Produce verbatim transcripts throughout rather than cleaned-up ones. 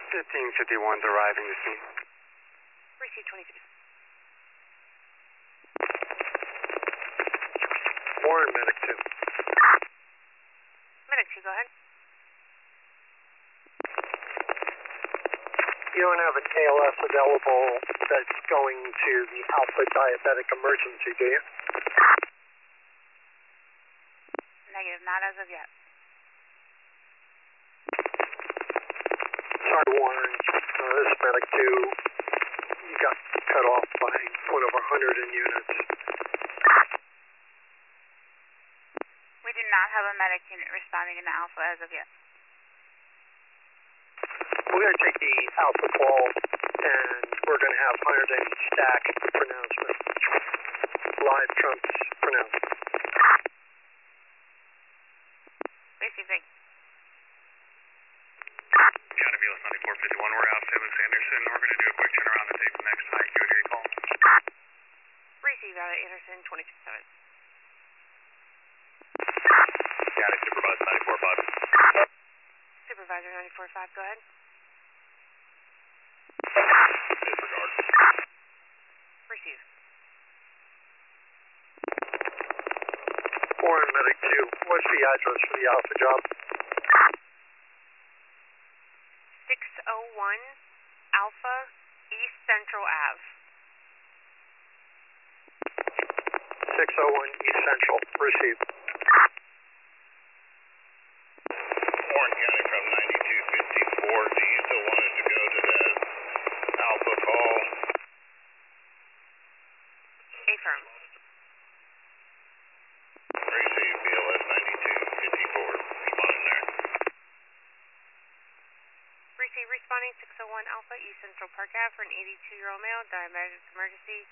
fifteen fifty-one's arriving the scene. Receive twenty-six. Warren, medic two. Medic two, go ahead. You don't have an A L S available that's going to the Alpha Diabetic Emergency, do you? Negative, not as of yet. Sorry, Warren. Uh, this is medic two. You got cut off by one of our hundred in units. We do not have a medic unit responding in the Alpha as of yet. We're going to take the Alpha call, and we're going to have hundred in stack pronouncement. Live trumps pronouncement. Receive three. County Velas ninety-four fifty-one, we're out Simmons Anderson. We're going to do a quick turnaround to take the next high acuity recall. Receive out at Anderson, twenty-two seven. County Supervisor ninety-four five. Supervisor ninety-four five, go ahead. Disregard. Receive. Warren, medic two. What's the address for the Alpha job? six oh one Alpha East Central Ave. six oh one East Central. Received. Warren County from ninety-two fifty-four. Do you still want us to go to that Alpha call? Affirm. Receive B L S ninety-two fifty-four. Responding there. Receive responding six oh one Alpha East Central Park Ave for an eighty-two-year-old male, diabetic emergency.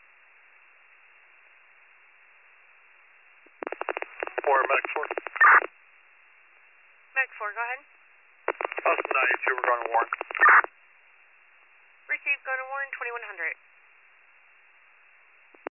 Warren, medic four. Medic four, go ahead. Austin ninety-two, we're going to Warren. Receive, go to Warren, twenty-one hundred.